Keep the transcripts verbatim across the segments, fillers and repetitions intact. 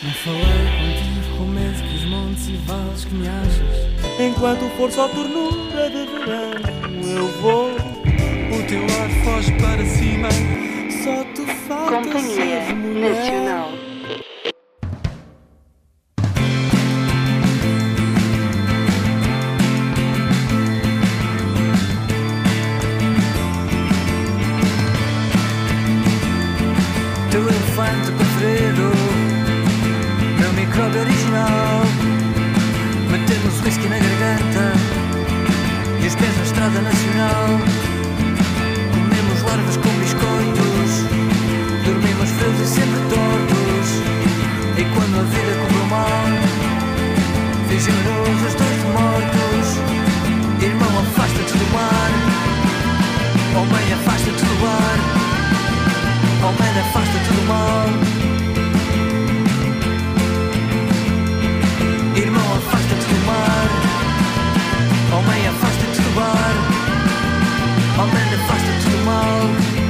Não falei contigo com medo que os montes e vales que me achas. Enquanto for só ternura de verão, eu vou. O teu ar foge para cima. Só te falta Companhia ser mulher. Nacional. Teu elefante preferido, meu micróbio original. Metemos whisky na garganta e os pés na estrada nacional. Comemos larvas com biscoitos, dormimos frios e sempre tortos. E quando a vida correu mal, fingimos os dois de mortos. Irmão, afasta-te do mar, oh mãe, afasta-te do ar. Oh man, afasta-te do mal. Irmão, afasta-te do mar. Oh mãe, afasta-te do bar. Oh man, afasta-te do mal.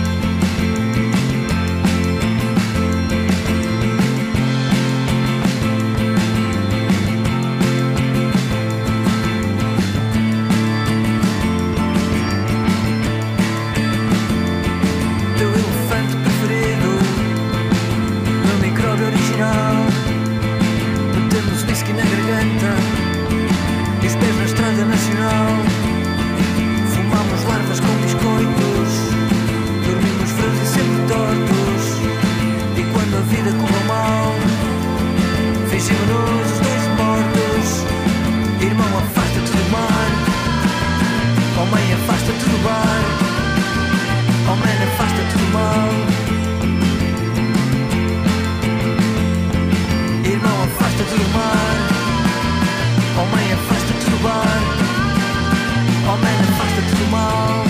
Teu elefante preferido, meu micróbio original. Metemos whisky na garganta e os pés na estrada nacional. Fumamos larvas com biscoitos, dormimos frios e sempre tortos. E quando a vida correu mal, fingimos-nos os dois mortos. Irmão, afasta-te do mar. Oh mãe, afasta-te do bar. Oh man, afasta-te do mal. Irmão, afasta-te do mar. Oh mãe, afasta-te do bar. Oh man, afasta-te do mal.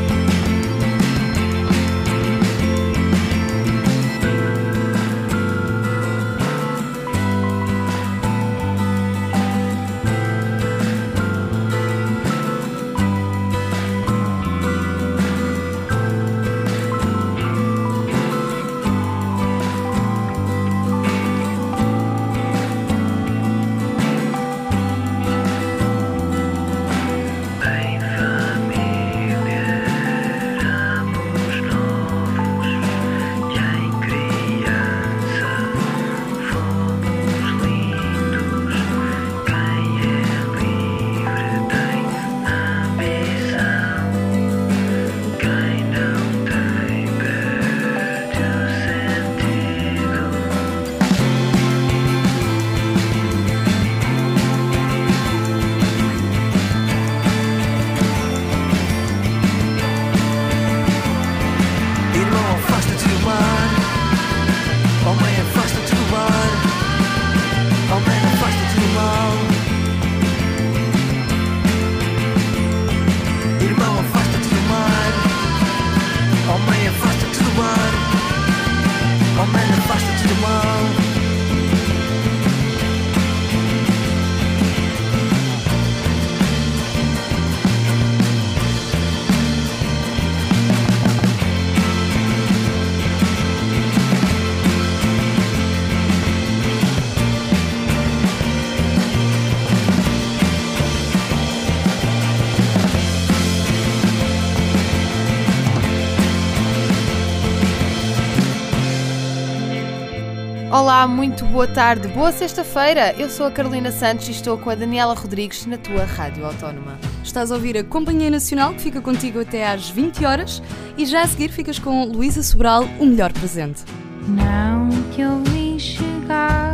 Olá, muito boa tarde, boa sexta-feira. Eu sou a Carolina Santos e estou com a Daniela Rodrigues na tua Rádio Autónoma. Estás a ouvir a Companhia Nacional, que fica contigo até às vinte horas, e já a seguir ficas com Luísa Sobral, o melhor presente. Não te ouvi chegar,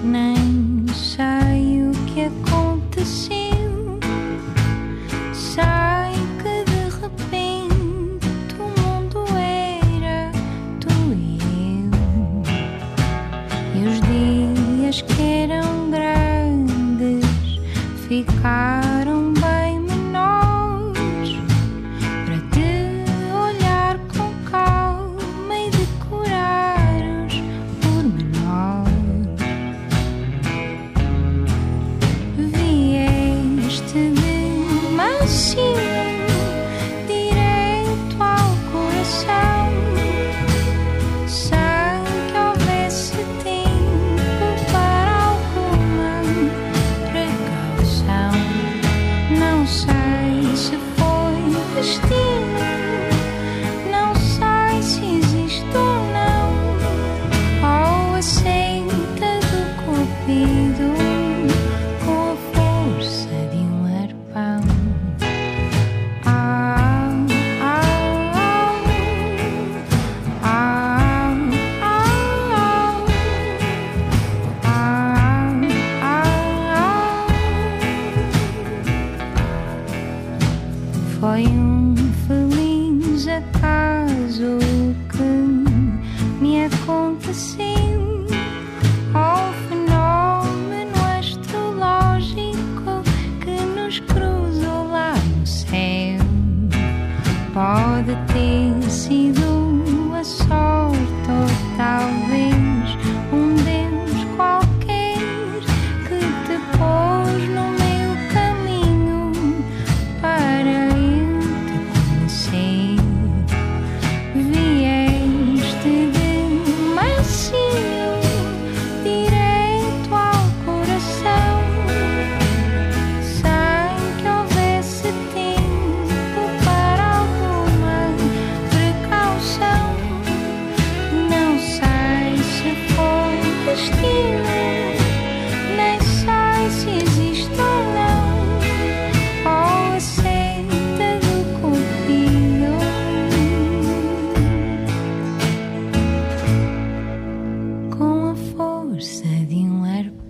nem sei o que aconteceu. Sei que de repente o mundo era tu e eu. E os dias que eram grandes ficaram bem menores para te olhar com calma e decorar os pormenores. Vieste de macio direto ao coração, sem que houvesse tempo para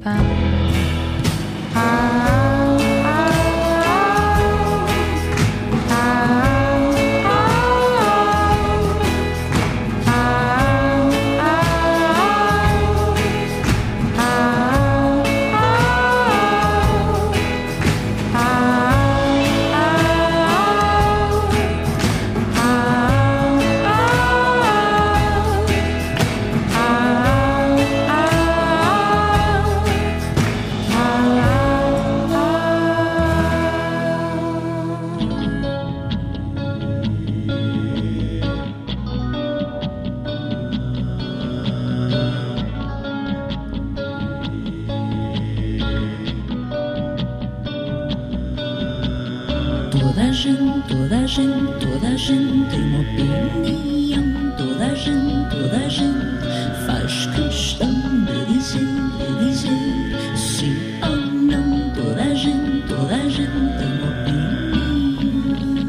Toda a gente, toda a gente, toda a gente tem uma opinião. Toda a gente, toda a gente faz questão de dizer, de dizer sim ou não. Toda a gente, toda a gente tem uma opinião.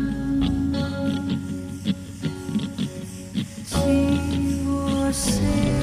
Se você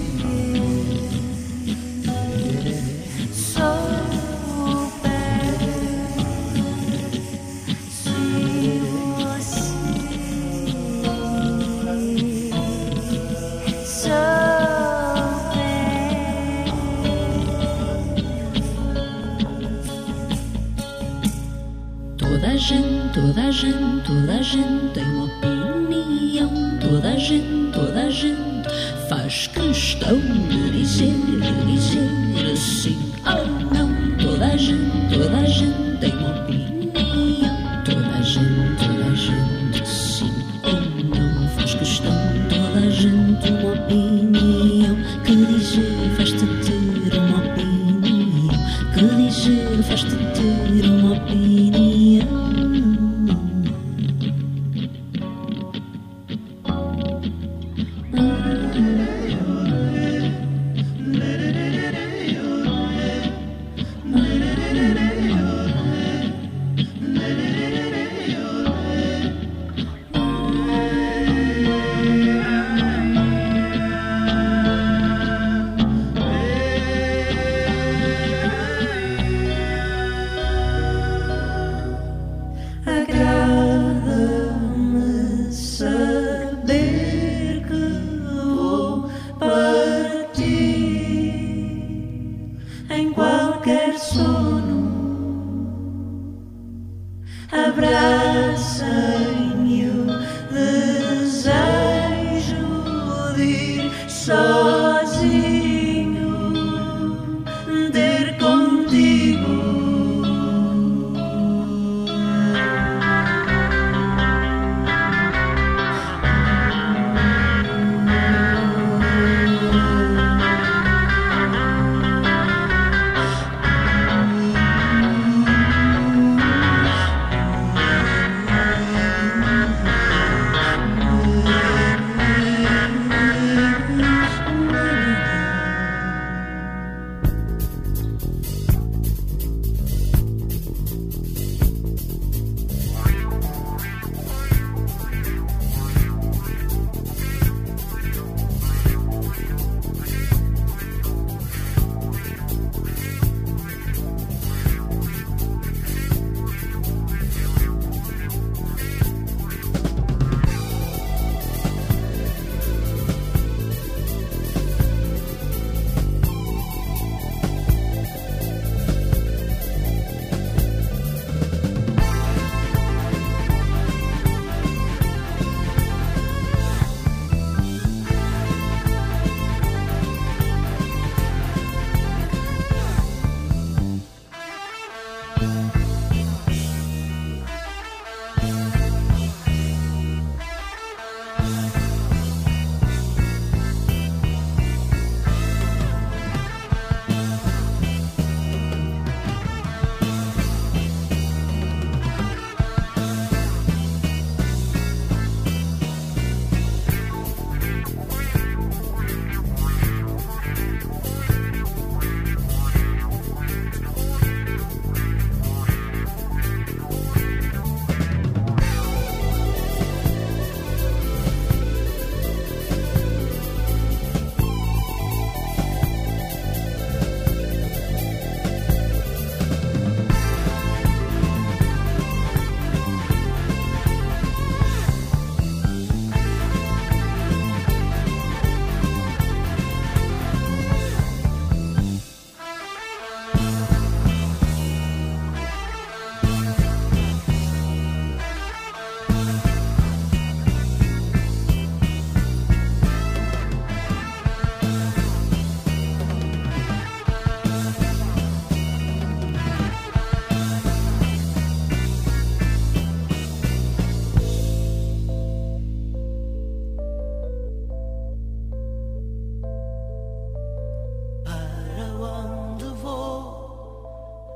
Toda a gente, toda a gente, toda a gente tem uma opinião. Toda a gente, toda a gente faz questão de dizer, de dizer sim ou não. Toda a gente, toda a gente tem uma opinião. Toda a gente, toda a gente sim ou não faz questão. Toda a gente uma opinião. Que dizer faz-te ter uma opinião. Que dizer faz-te ter uma opinião. Agrada-me saber que vou partir em qualquer sono. Abraça-me o desejo de ir sozinho, ter contigo.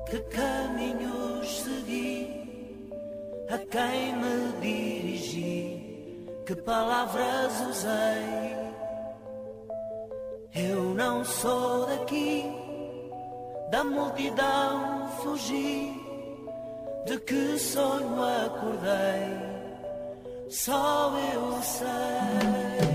que caminhos segui, a quem me dirigi, que palavras usei. Eu não sou daqui, da multidão fugi, de que sonho acordei, só eu sei.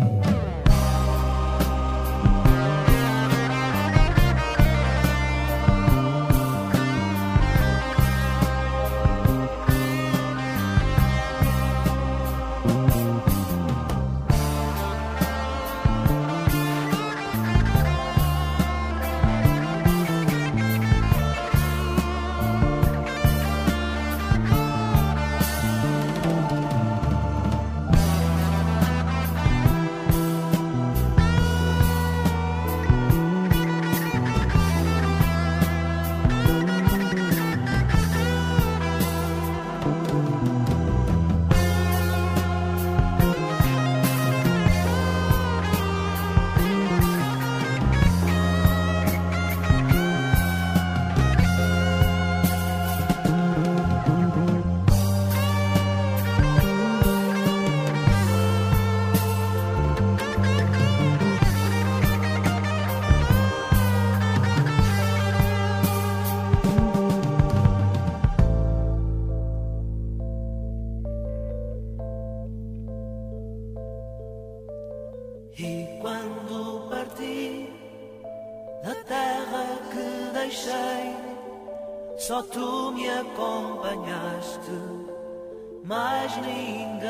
E quando parti da terra que deixei, só tu me acompanhaste, mais ninguém.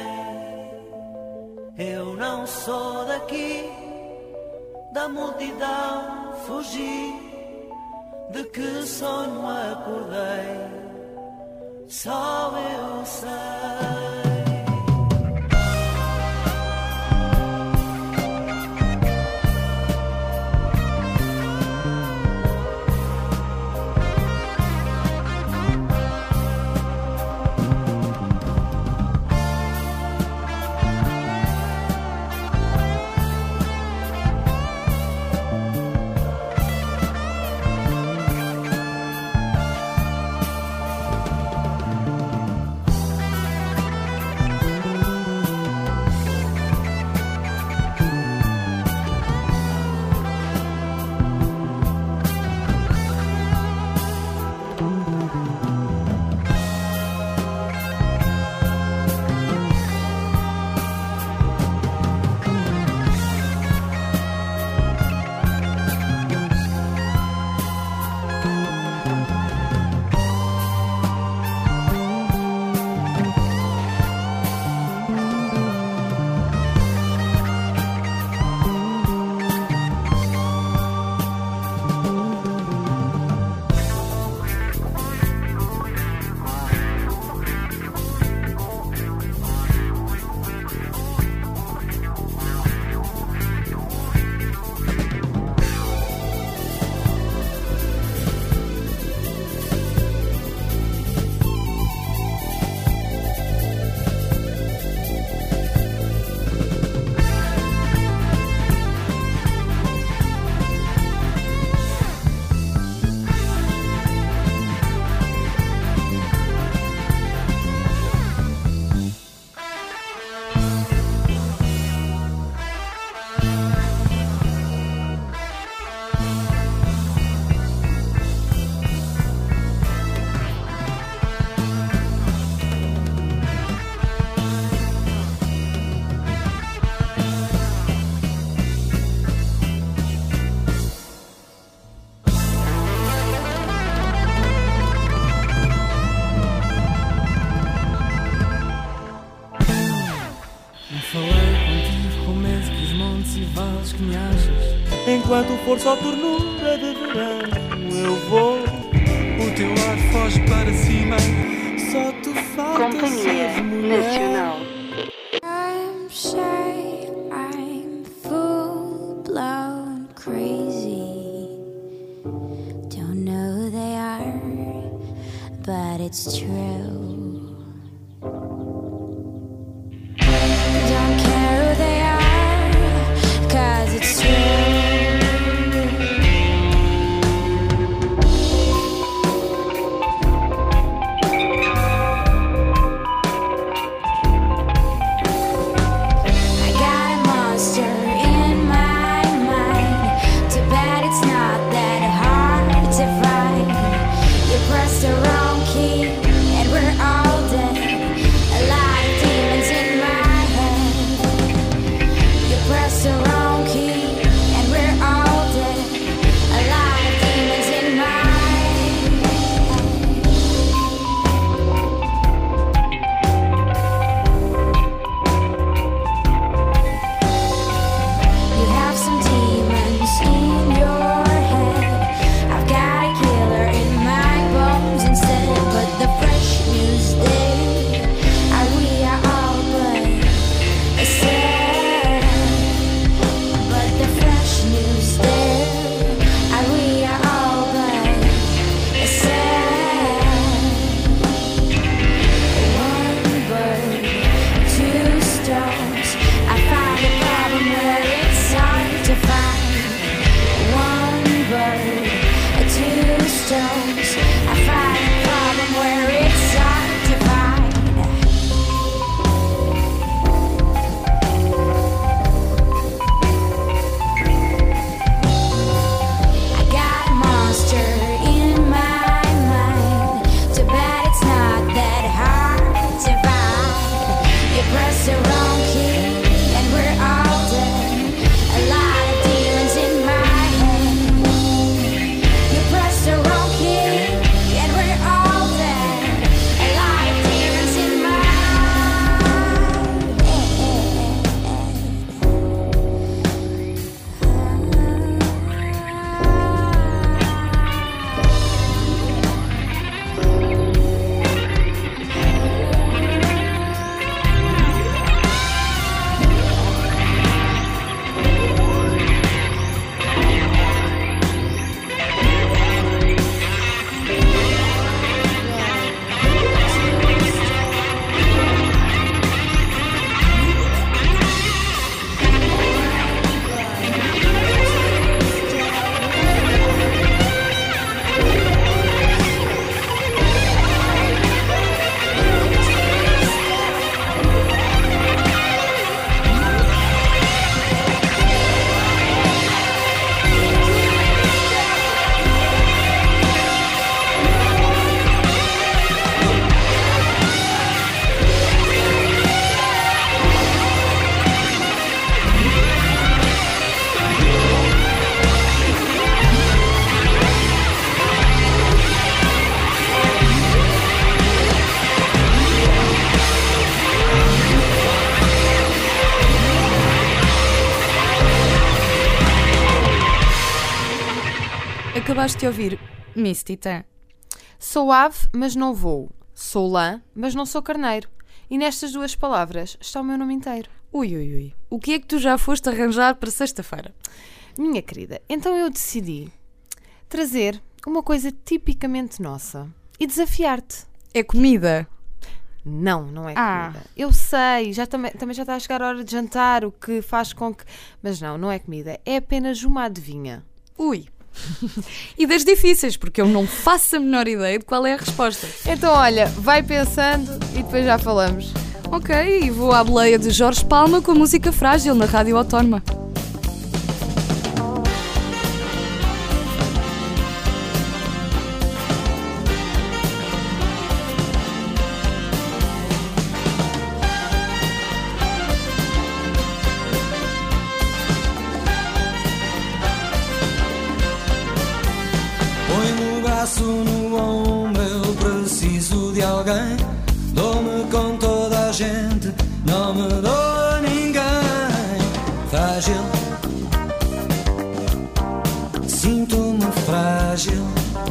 Eu não sou daqui, da multidão fugi, de que sonho acordei, só eu sei. Enquanto for só ternura de verão, eu vou. O teu ar foge para cima. Só te falta ser mulher. I'm shy, I'm full blown crazy. Don't know who they are, but it's true. Don't care who they are, 'cause it's true. shadows. I find a problem where it's hard to find. I got a monster in my mind. Too bad it's not that hard to find. You press the wrong key and we're all dead. A lot of demons in my head. You press the wrong key and we're all dead. A lot of demons in my head. Acabaste de ouvir Miss Titã. Sou ave, mas não voo. Sou lã, mas não sou carneiro. E nestas duas palavras está o meu nome inteiro. Ui, ui, ui. O que é que tu já foste arranjar para sexta-feira? Minha querida, então eu decidi trazer uma coisa tipicamente nossa e desafiar-te. É comida? Não, não é Ah. comida. Eu sei, já também, também já está a chegar a hora de jantar, o que faz com que... Mas não, não é comida. É apenas uma adivinha. Ui. E das difíceis, porque eu não faço a menor ideia de qual é a resposta. Então, olha, vai pensando e depois já falamos. Ok, e vou à boleia de Jorge Palma com a música Frágil na Rádio Autónoma. Põe-me o braço no ombro, eu preciso de alguém. Dou-me com toda a gente, não me dou a ninguém. Frágil, sinto-me frágil.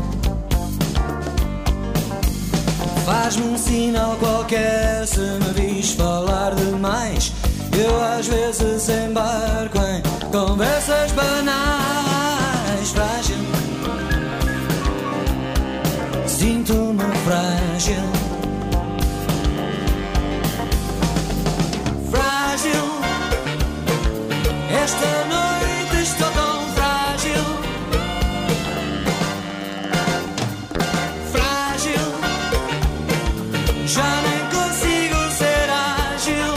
Faz-me um sinal qualquer se me vis falar demais. Eu às vezes embarco em conversas banais. Frágil, sinto-me frágil. Frágil, esta noite estou tão frágil. Frágil, já nem consigo ser ágil.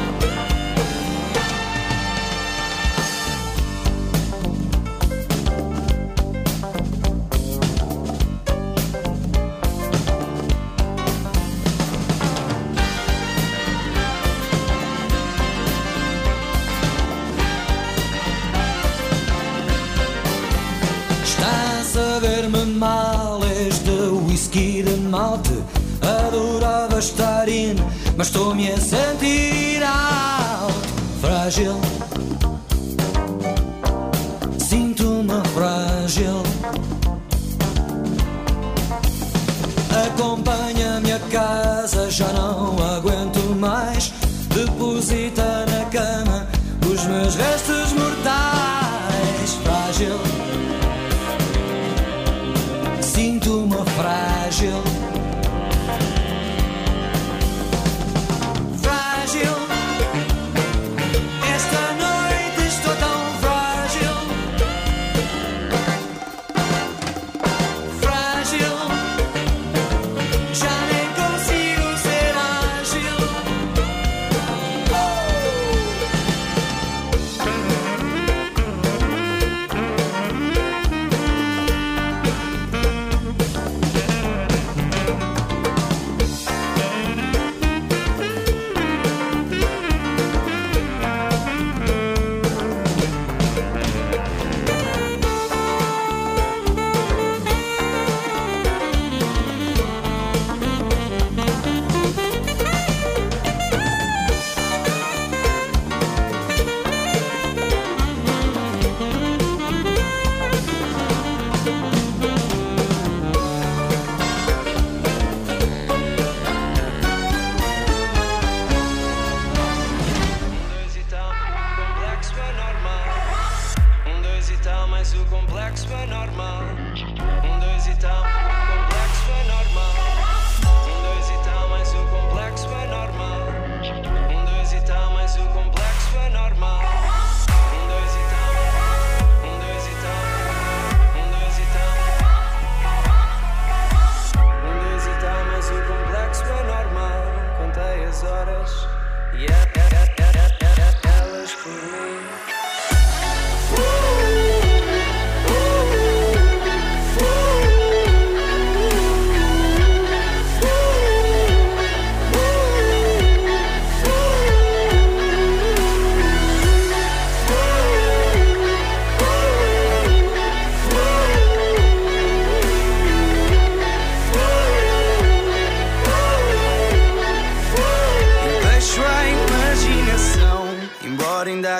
Está a saber-me mal este whisky de malte. Adorava estar in, mas estou-me a sentir out. Frágil, sinto-me frágil. Acompanha-me a casa, já não aguento mais. Deposita na cama os meus restos mortais. Frágil, sinto-me frágil. Frágil, esta noite estou tão frágil. Frágil.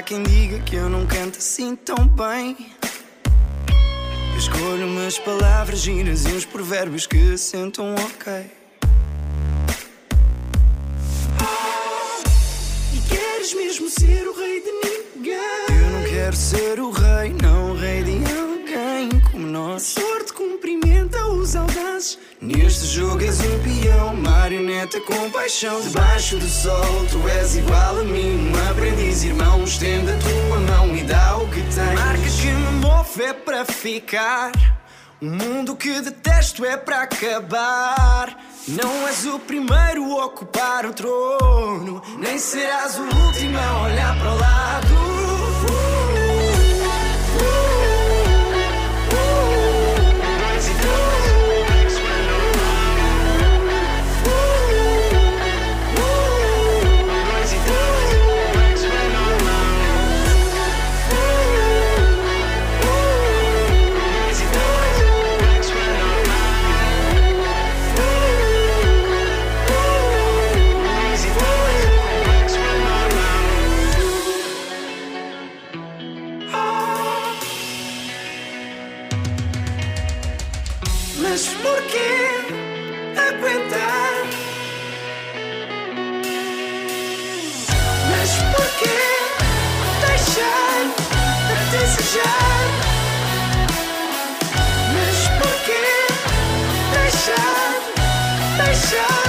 quem diga que eu não canto assim tão bem. Eu escolho umas palavras giras e uns provérbios que sentam ok. E queres mesmo ser o rei de ninguém? Eu não quero ser o rei, não o rei de alguém como nós. Sorte cumprimenta os audazes. Neste jogo és um peão, marioneta com paixão. Debaixo do sol tu és igual a mim, um aprendiz, irmão. Estende a tua mão e dá o que tens. Marca que me move é para ficar. O mundo que detesto é para acabar. Não és o primeiro a ocupar o trono, nem serás o último a olhar para o lado. Mas porquê aguentar? Mas porquê deixar de desejar? Mas porquê deixar, deixar?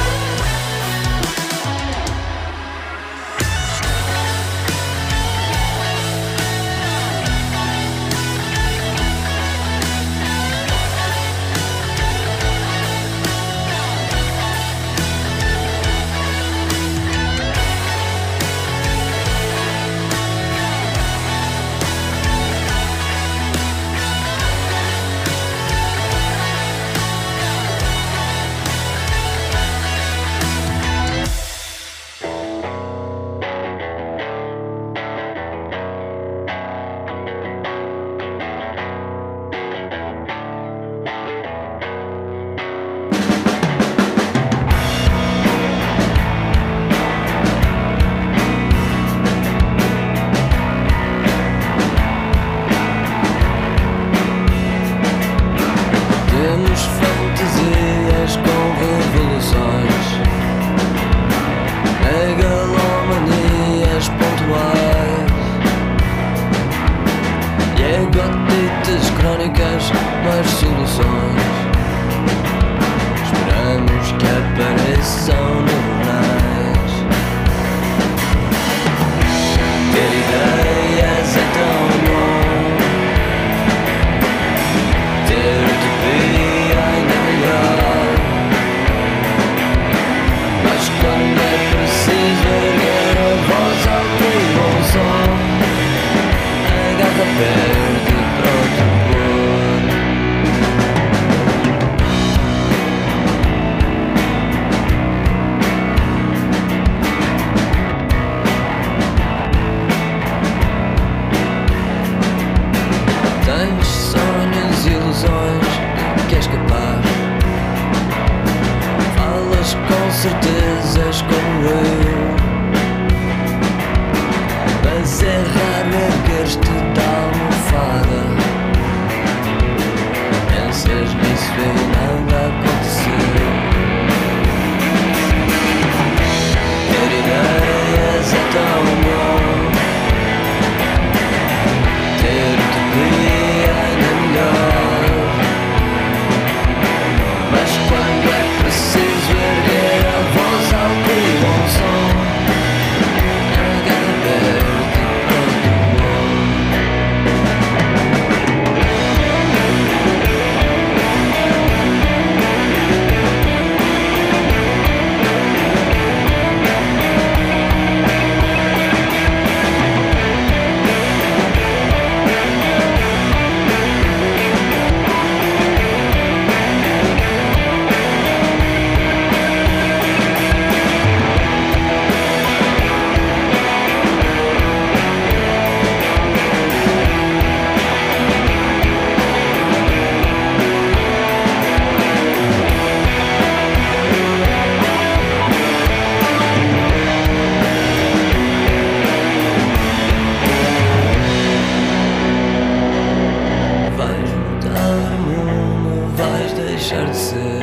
vais deixar de ser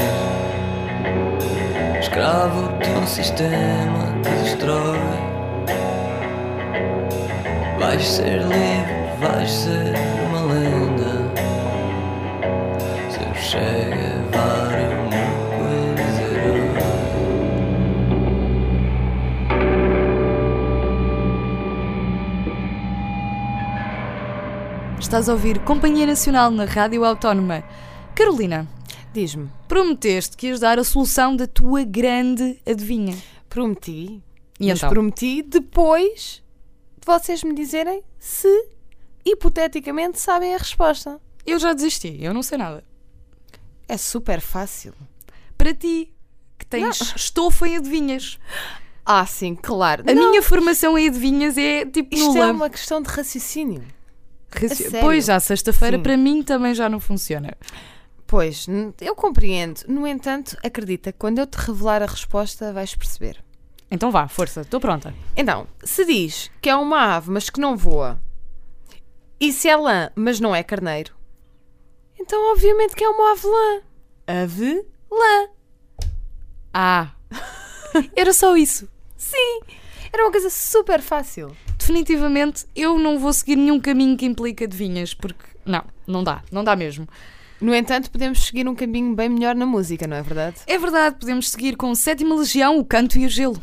escravo de um sistema que destrói. Vais ser livre, vais ser uma lenda. Seu Che Guevara, uma coisa herói. Estás a ouvir Companhia Nacional na Rádio Autónoma. Carolina, Diz-me. prometeste que ias dar a solução da tua grande adivinha. Prometi. E mas então? prometi depois de vocês me dizerem se, hipoteticamente, sabem a resposta. Eu já desisti, eu não sei nada. É super fácil. Para ti, que tens Não. estofa em adivinhas. Ah, sim, claro. A Não, minha formação em adivinhas é tipo isto nula. é uma questão de raciocínio. Raci- a sério? Pois, à sexta-feira Sim. para mim também já não funciona. Pois, n- eu compreendo. No entanto, acredita, quando eu te revelar a resposta, vais perceber. Então vá, força, estou pronta. Então, se diz que é uma ave, mas que não voa, e se é lã, mas não é carneiro, então obviamente que é uma ave lã. Ave? Lã. Ah, era só isso. Sim, era uma coisa super fácil. Definitivamente eu não vou seguir nenhum caminho que implique adivinhas, porque não, não dá, não dá mesmo. No entanto, podemos seguir um caminho bem melhor na música, não é verdade? É verdade, podemos seguir com Sétima Legião, o Canto e o Gelo.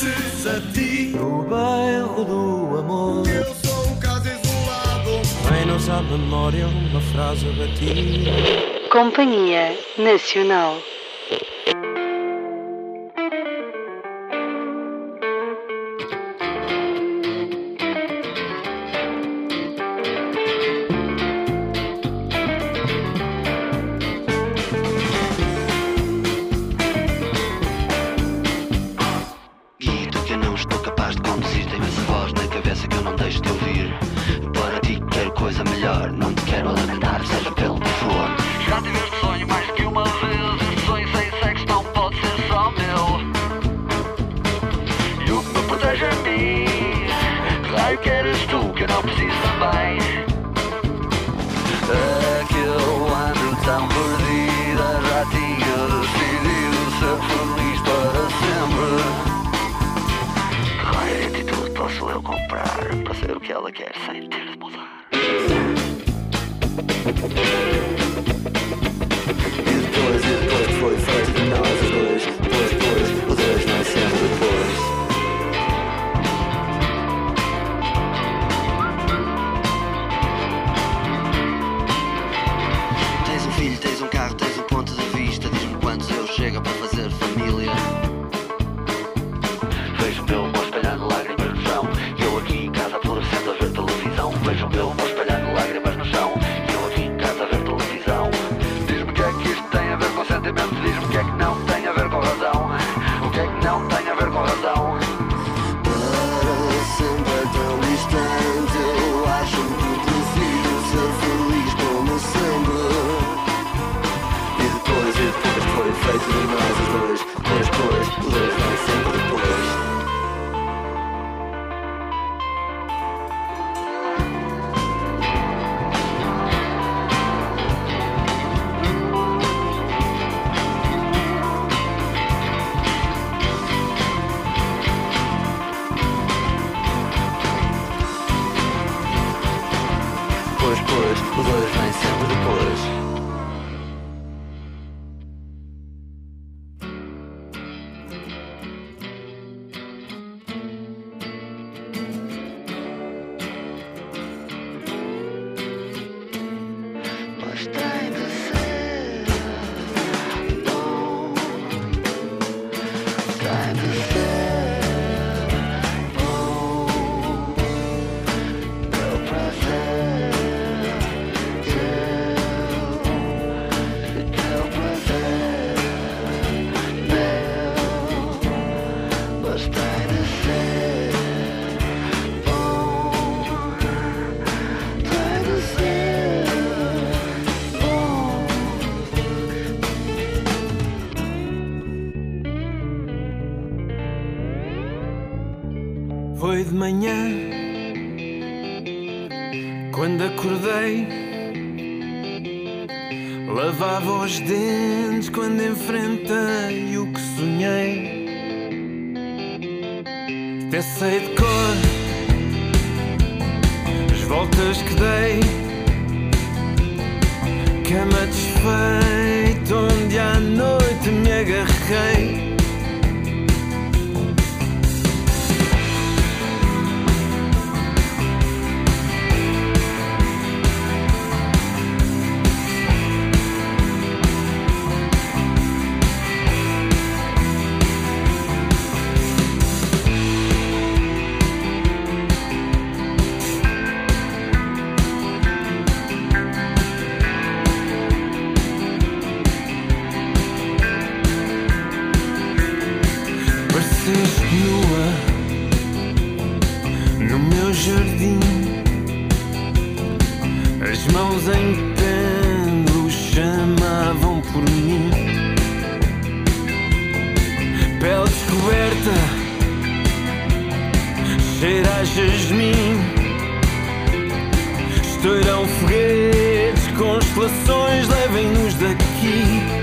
pertences a ti. No bairro do amor, eu sou um caso isolado. vem-nos à memória uma frase batida. Companhia Nacional. Foi de manhã, quando acordei, lavava os dentes quando enfrentei o que sonhei. Até sei de cor as voltas que dei, cama desfeita onde à noite me agarrei. Jardim, as mãos em pêndulo chamavam por mim. Pele descoberta, cheira a jasmim. Estouram foguetes, constelações, levem-nos daqui.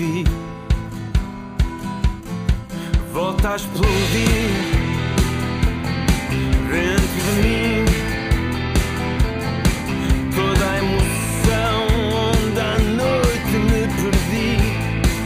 vi. Volta a explodir dentro de mim toda a emoção onde à noite me perdi.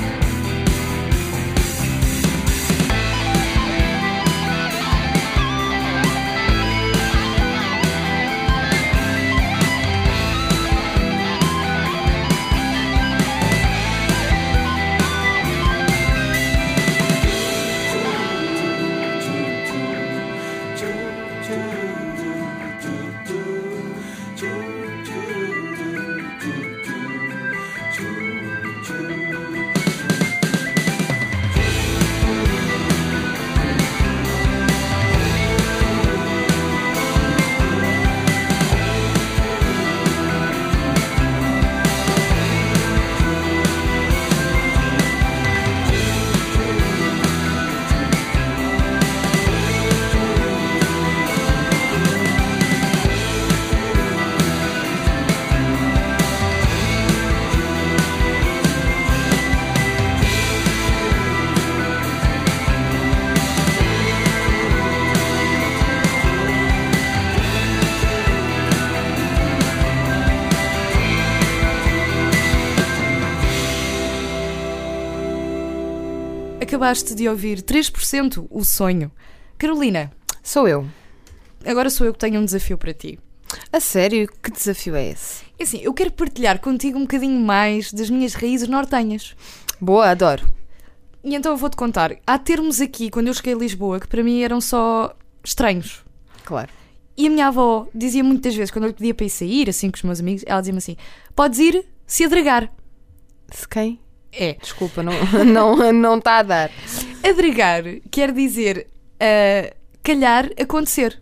Acabaste de ouvir três por cento o sonho. Carolina, Sou eu. agora sou eu que tenho um desafio para ti. A sério? Que desafio é esse? É assim, eu quero partilhar contigo um bocadinho mais das minhas raízes nortenhas. Boa, adoro. E então eu vou-te contar. Há termos aqui, quando eu cheguei a Lisboa, que para mim eram só estranhos. Claro. E a minha avó dizia muitas vezes, quando eu lhe pedia para ir sair, assim com os meus amigos, ela dizia-me assim: podes ir se adregar. Se quem? É. Desculpa, não está não, não tá a dar. Adregar quer dizer uh, calhar, acontecer.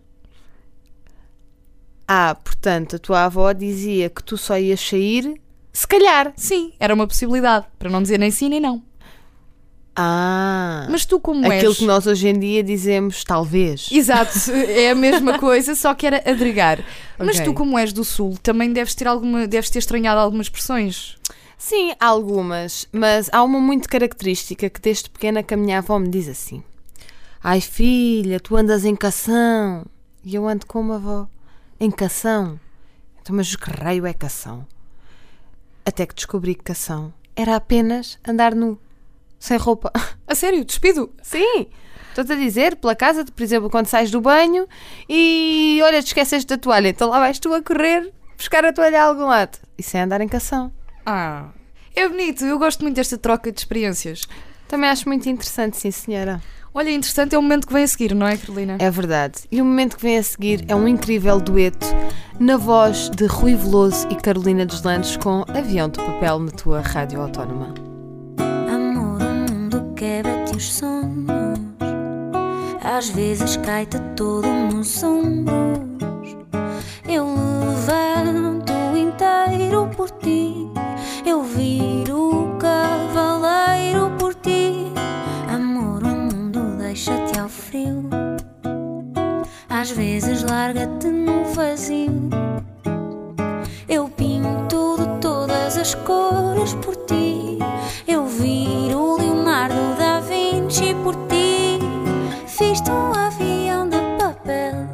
Ah, portanto, a tua avó dizia que tu só ias sair se calhar. Sim, era uma possibilidade, para não dizer nem sim nem não. Ah, Mas tu como aquilo és... que nós hoje em dia dizemos talvez. Exato, é a mesma coisa, só que era adregar. Mas Ok. tu como és do Sul, também deves ter, alguma, deves ter estranhado algumas expressões. Sim, há algumas, mas há uma muito característica que desde pequena que a minha avó me diz assim: ai filha, tu andas em cação. E eu ando como avó? Em cação? Então, mas que raio é cação? Até que descobri que cação era apenas andar nu, sem roupa. A sério, despido? Sim, estou-te a dizer, pela casa, por exemplo, quando sais do banho e olha, te esqueceste da toalha, então lá vais tu a correr buscar a toalha a algum lado. Isso é andar em cação. Ah, é bonito, eu gosto muito desta troca de experiências. Também acho muito interessante, sim senhora. Olha, interessante é o momento que vem a seguir, não é, Carolina? É verdade. E o momento que vem a seguir é um incrível dueto na voz de Rui Veloso e Carolina dos Landes com Avião de Papel na tua rádio autónoma. Amor, o mundo quebra-te os sonhos. Às vezes cai-te todo nos ombros. Eu levanto inteiro por ti. Eu viro o cavaleiro por ti. Amor, o mundo deixa-te ao frio. Às vezes larga-te no vazio. Eu pinto de todas as cores por ti. Eu viro o Leonardo da Vinci por ti. Fiz-te um avião de papel,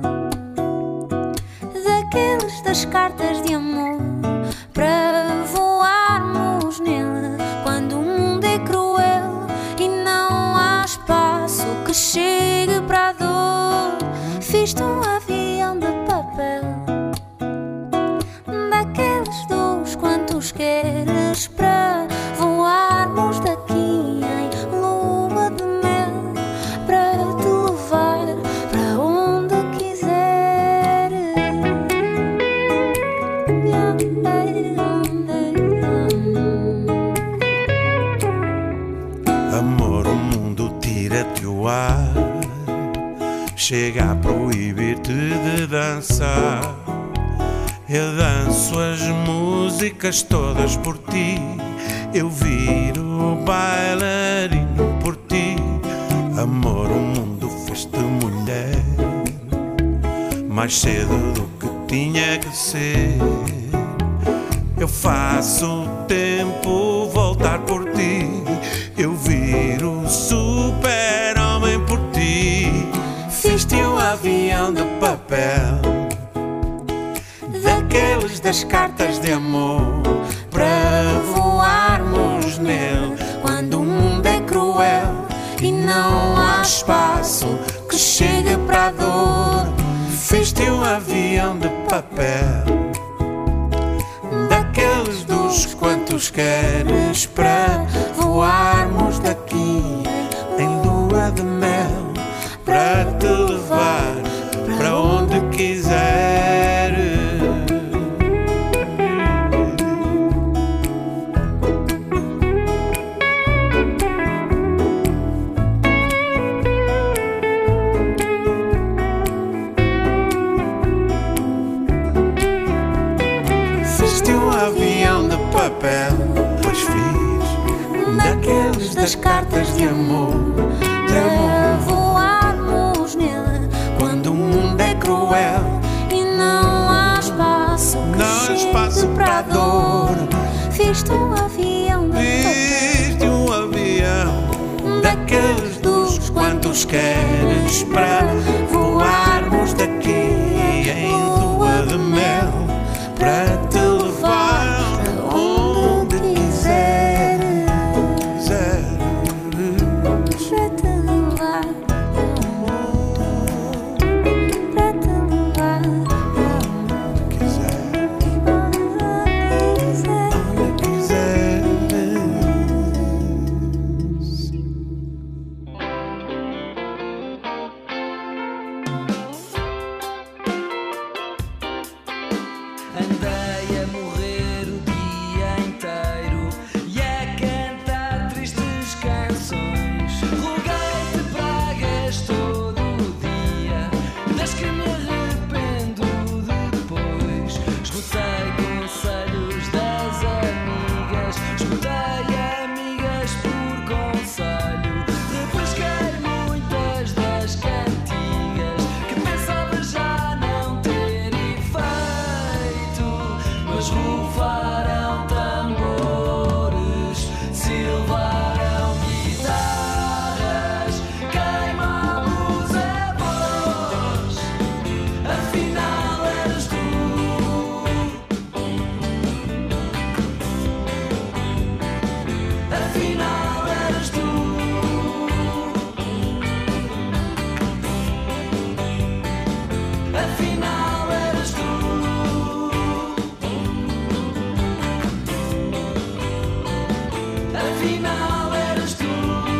daqueles das cartas de amor, para voarmos nele quando o mundo é cruel e não há espaço que chegue para a dor. Fiz-te um avião de papel, daqueles dos quantos queres, para voarmos daqui em lua de mel, para te levar para onde quiser. Amor, o mundo tira-te o ar, chega a proibir-te de dançar. Eu danço as músicas todas por ti. Eu viro o bailarino por ti. Amor, o mundo fez-te mulher mais cedo do que tinha que ser. Eu faço o tempo voltar por ti. eu viro super-homem por ti. Fiz-te um avião de papel, daqueles das cartas de amor, para voarmos nele quando o mundo é cruel e não há espaço que chegue para a dor. Fiz-te um avião de papel, daqueles dos quantos queres, para voarmos daqui em lua de mel, para te levar para onde quiseres. Fiz-te um avião de papel, pois fiz daqueles das cartas de amor, de amor. Voarmos nele Quando o mundo é cruel e não há espaço que não há chegue espaço para a dor. Fiz-te um avião de Fiz-te um avião, daqueles dos quantos queres, para voarmos daqui em lua de mel, para te levar para onde quiseres. para te levar, para te levar Onde quiseres. onde quiser. Andei a morrer o dia inteiro e a cantar tristes canções. Roguei-te pragas todo o dia, das que me arrependo depois. Esgotei conselhos das amigas, esgotei amigas por conselho. Refresquei muitas das cantigas que pensava já não ter efeito. Mas rufaram tambores, silvaram guitarras, queimamos a voz. Afinal eras tu. Afinal eras tu. Afinal eras tu. Afinal eras tu.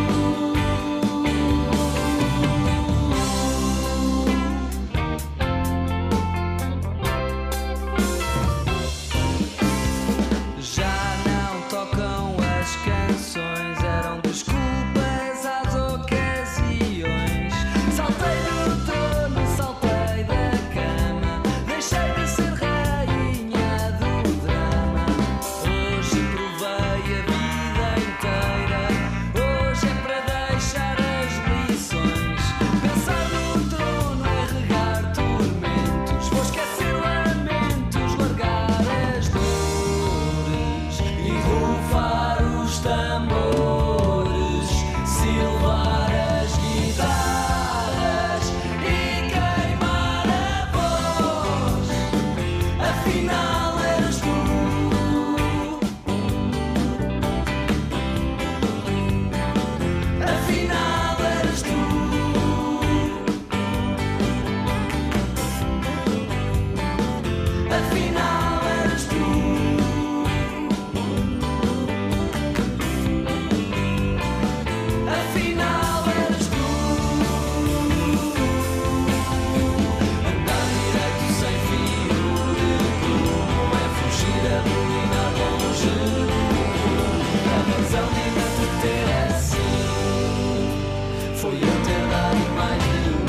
Já não tocam as canções, eram desculpas às ocasiões. Saltei do trono, saltei da cama, deixei de ser rainha do drama. Hoje provei a vida inteira, hoje é para deixar as lições. Pensar no trono é regar tormentos, vou esquecer lamentos, largar as dores e rufar os tambores, silvar as guitarras e queimar a voz. Afinal eras tu. Afinal eras tu. Afinal eras tu. Afinal eras tu. Andar direito sem fio de prumo é fugir a bulinar longe. A razão de me te ter assim foi eu ter dado mais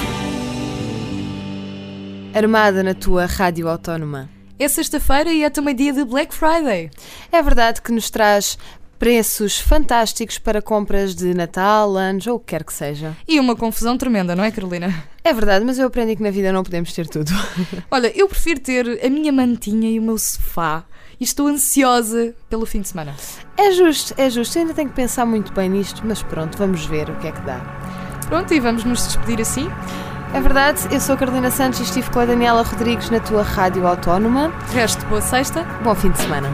de mim. Armada na tua rádio autónoma. É sexta-feira e é também dia de Black Friday. É verdade que nos traz preços fantásticos para compras de Natal, anos ou o que quer que seja. E uma confusão tremenda, não é, Carolina? É verdade, mas eu aprendi que na vida não podemos ter tudo. Olha, eu prefiro ter a minha mantinha e o meu sofá e estou ansiosa pelo fim de semana. É justo, é justo. Eu ainda tenho que pensar muito bem nisto, mas pronto, vamos ver o que é que dá. Pronto, e vamos nos despedir assim. É verdade, eu sou a Carolina Santos e estive com a Daniela Rodrigues na tua rádio autónoma. Resto, boa sexta. Bom fim de semana.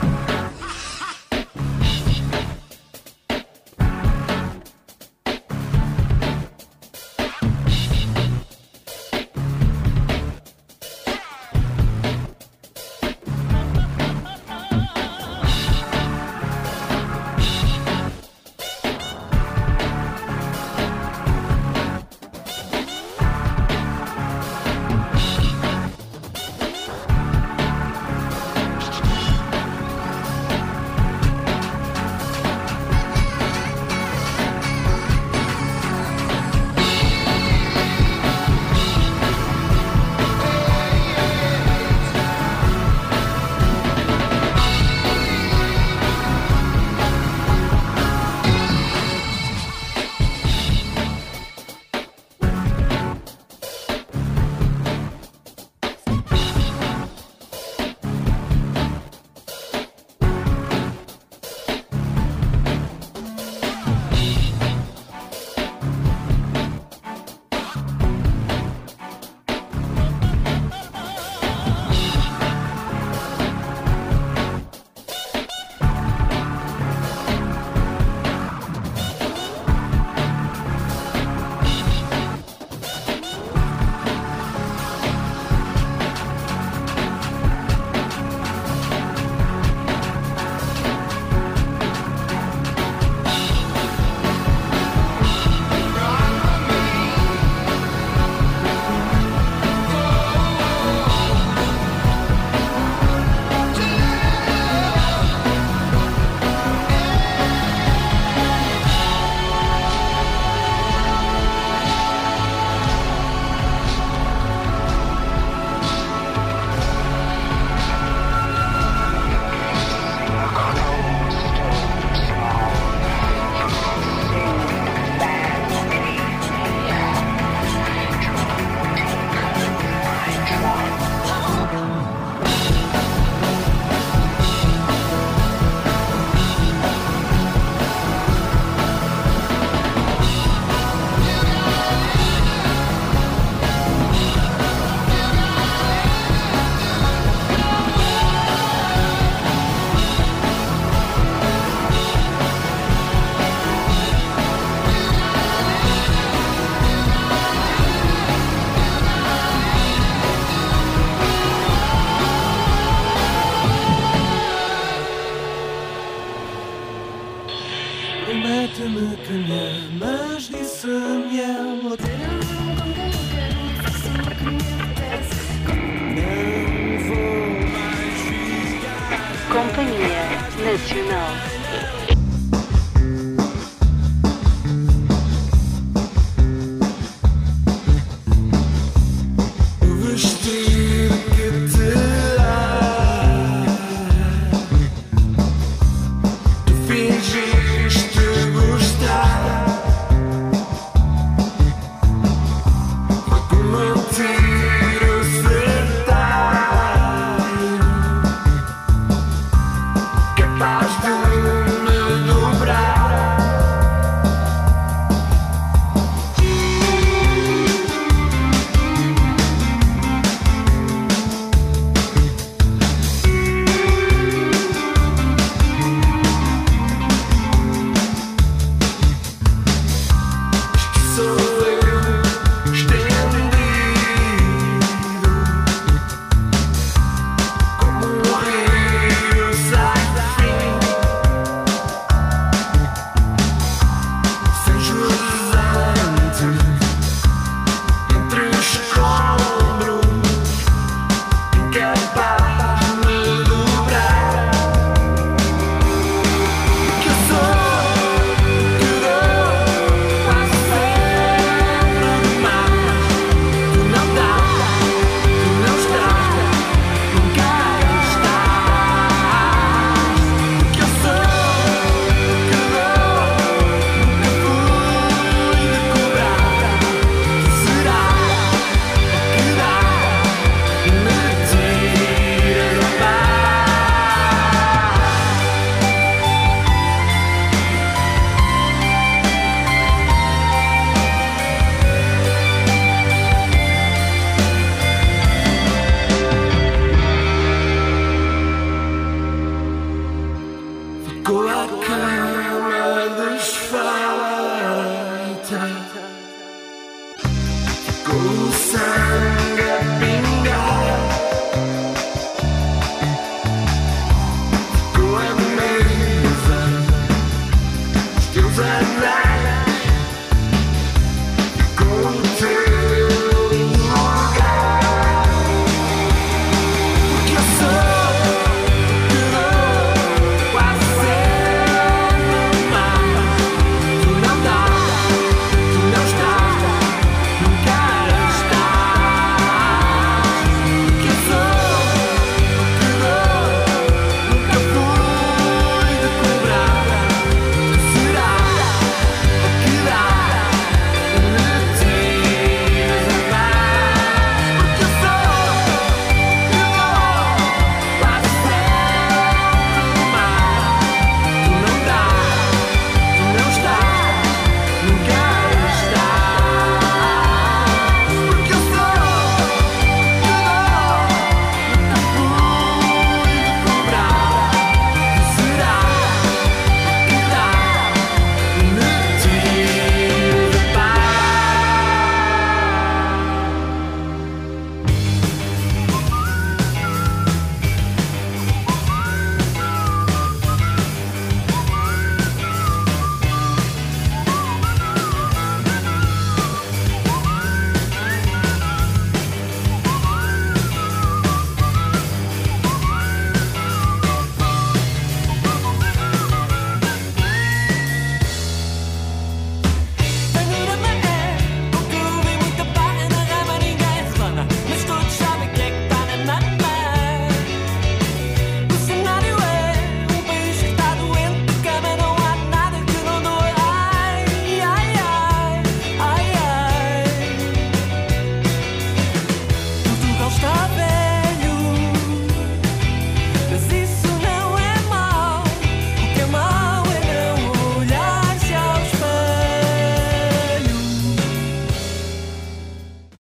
Promete-me que me amas, disse-me ela. Companhia Nacional.